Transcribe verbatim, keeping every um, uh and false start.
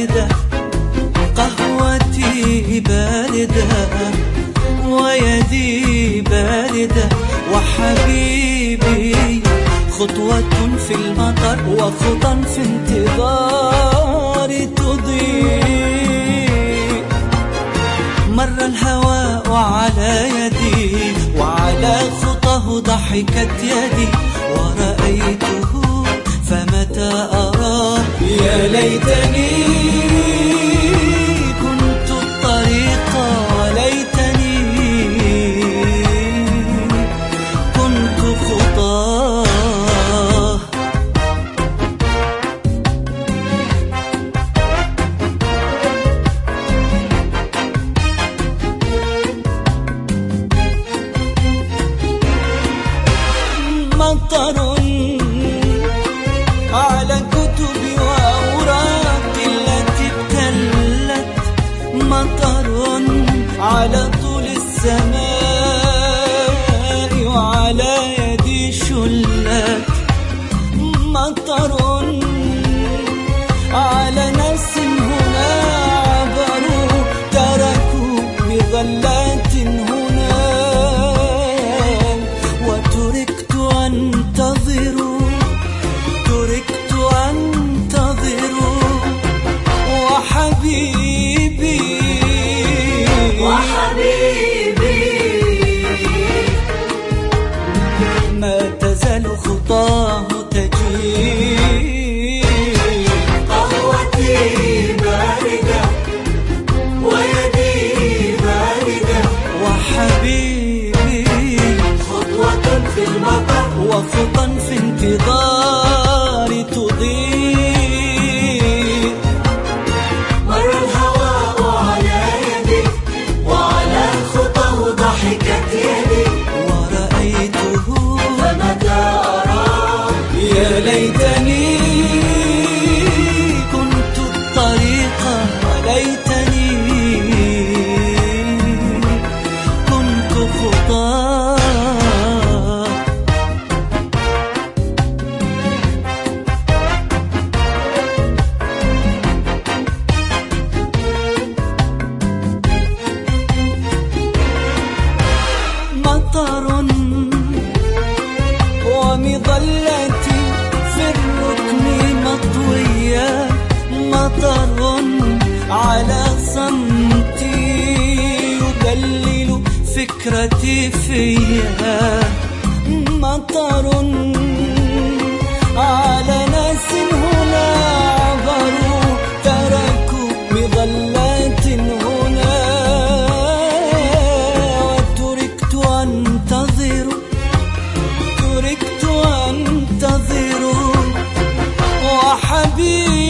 باردة، قهوتي باردة ويدي باردة، وحبيبي خطوة في المطر وخطا في انتظار تضيء. مر الهواء على يدي وعلى خطاه ضحكت يدي، ورأيته فمتى أراه يا ليتني كنت الطريق، وليتني كنت خطاه. مطر على كتبي وأوراقي التي ابتلت، مطر على طول السماء وعلى يدي شلت، مطر على ناس هنا عبروا تركوا مظلات هنا، وتركت أنتظر تركت أنتظر، وحبيبي وحبيبي ما تزال خطاه تجيء. قهوتي باردة ويدي باردة، وحبيبي خطوة في المطر وخطا في انتظار تضيء. مر الهواء على يدي وعلى خطاه ضحكت يدي، ورأيته فمتى أراه يا ليتني كنت الطريق، وليتني كنت خطاه. مطر ومظلتي في الركن مطوية، مطر على صمتي يدلل فكرتي فيها، مطر على ناس هنا عبروا تركوا مظلات هنا، وتركت أنتظر تركت أنتظر، وحبيبي